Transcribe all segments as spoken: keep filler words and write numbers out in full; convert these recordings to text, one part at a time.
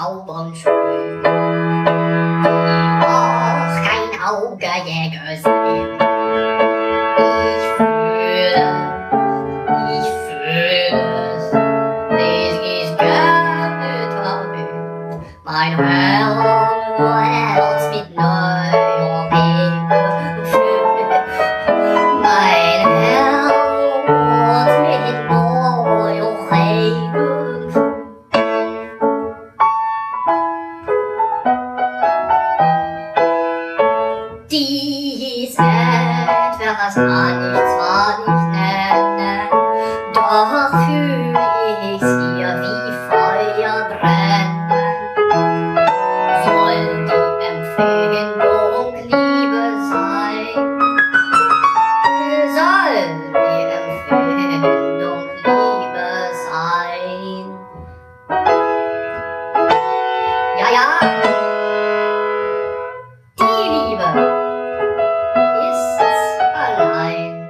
zaubern schön, die noch kein Auge je gesehen. Ich fühle, ich fühle es, dies ist Geld, mein Herz mit neuer Liebe füllt, mein Herz mit neuer Liebe füllt. Dies etwas kann ich zwar nicht nennen, doch fühl ich's hier wie Feuer brennen. Soll die Empfindung Liebe sein? Soll die Empfindung Liebe sein? Ja, ja, die Liebe allein.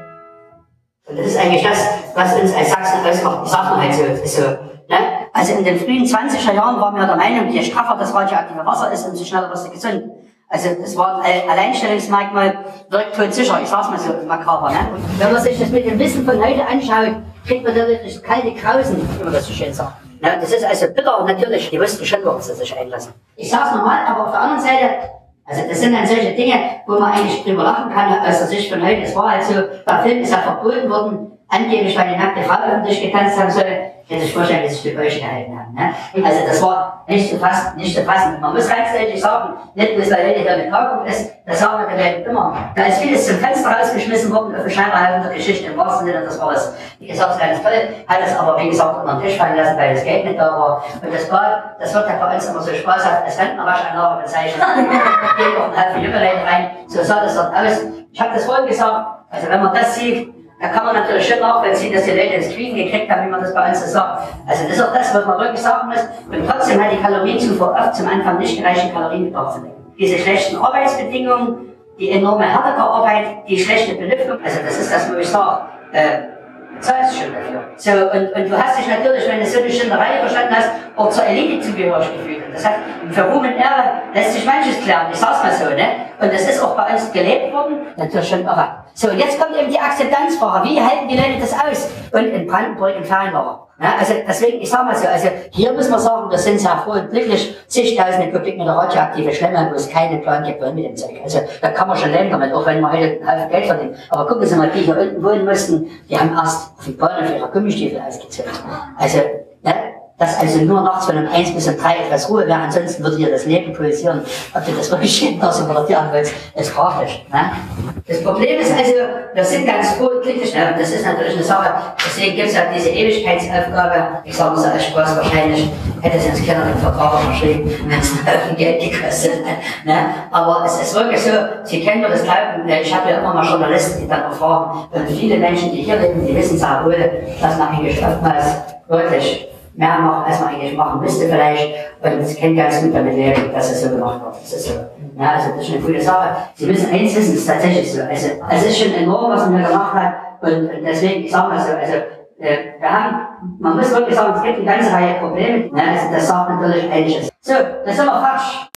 Und das ist eigentlich das, was uns als Sachsen ausmacht. Ich sag mal halt so, ist so, ne? Also in den frühen zwanziger Jahren waren wir der Meinung, je straffer das radioaktive Wasser ist, umso schneller wirst du gesund. Also das war ein Alleinstellungsmerkmal, wirkt todsicher, ich sag's mal so makaber, ne? Und wenn man sich das mit dem Wissen von heute anschaut, kriegt man da wirklich kalte Krausen, wie man das so schön sagt. Ne? Das ist also bitter, natürlich, die wussten schon, worauf sie sich einlassen. Ich sag's nochmal, aber auf der anderen Seite, also das sind dann solche Dinge, wo man eigentlich drüber lachen kann, aus der Sicht von heute. Es war halt so, der Film ist ja verboten worden, angeblich, weil die nackte Frau öffentlich getanzt haben soll, hätte ich wahrscheinlich das Stück euch gehalten haben. Ne? Also das war nicht zu fassen, nicht zu fassen. Man muss ganz deutlich sagen, nicht bloß weil heute damit Tagung ist, das sagen wir den Leuten immer. Da ist vieles zum Fenster rausgeschmissen worden, auf den Scheinwerfer der Geschichte im wahrsten Sinne, das war es, wie gesagt, ganz toll, hat es aber, wie gesagt, unter den Tisch fallen lassen, weil das Geld nicht da war. Und das Bad, das wird ja bei uns immer so spaßhaft als Rentnerwaschanlage bezeichnet. Gehen auch ein Haufen junge Leute rein, so sah das dort aus. Ich habe das vorhin gesagt, also wenn man das sieht, da kann man natürlich schon nachvollziehen, dass die Leute das Kriegen gekriegt haben, wie man das bei uns so sagt. Also das ist auch das, was man wirklich sagen muss. Und trotzdem hat die Kalorienzufuhr oft zum Anfang nicht gereicht, den Kalorienbedarf zu decken. Diese schlechten Arbeitsbedingungen, die enorme Härte der Arbeit, die schlechte Belüftung, also das ist das, wo ich sage, äh, zahlst schon dafür. So, und, und du hast dich natürlich, wenn du so eine Schinderei verstanden hast, auch zur Elite zugehörig gefühlt. Und das hat, für Ruhm und Ehre lässt sich manches klären, ich sag's mal so, ne? Und das ist auch bei uns gelebt worden, natürlich schon irre. So, und jetzt kommt eben die Akzeptanzfrage. Wie halten die Leute das aus? Und in Brandenburg in Fernlager. Ja, also deswegen, ich sag mal so, also hier muss man sagen, wir sind sehr froh und glücklich, zigtausende Kubikmeter radioaktive Schlemme, wo es keinen Plan gibt mit dem Zeug. Also da kann man schon leben damit, auch wenn man heute einen Haufen Geld verdient. Aber gucken Sie mal, die hier unten wohnen mussten, die haben erst auf den Bahnhof ihre Gummistiefel ausgezogen. Also, ne? Dass also nur nachts von um eins bis um drei etwas Ruhe wäre, ansonsten würde hier das Leben pulsieren. Ob du das wirklich jeden Tag so moderieren willst, ist fraglich. Ne? Das Problem ist also, wir sind ganz froh und glücklich, ne? Und das ist natürlich eine Sache, deswegen gibt es ja diese Ewigkeitsaufgabe, ich sage es als Spaß wahrscheinlich, hätte es uns keiner den Vertrag unterschrieben, wenn es einen Haufen Geld gekostet hat. Ne? Aber es ist wirklich so, Sie kennen mir das glauben, ich habe ja immer mal Journalisten, die dann erfahren, und viele Menschen, die hier leben, die wissen sehr wohl, dass man eigentlich oftmals wirklich mehr macht, als man eigentlich machen müsste vielleicht, und es kennt ganz gut damit leben, dass es so gemacht wird. Das ist so. Ja, also das ist eine gute Sache. Sie müssen eins wissen, es ist tatsächlich so. Also es ist schon enorm, was man hier gemacht hat, und, und deswegen, ich sage mal so, also äh, wir haben, man muss wirklich sagen, es gibt eine ganze Reihe Probleme. Ja, also das sagt natürlich einiges. So, das sind wir fertig.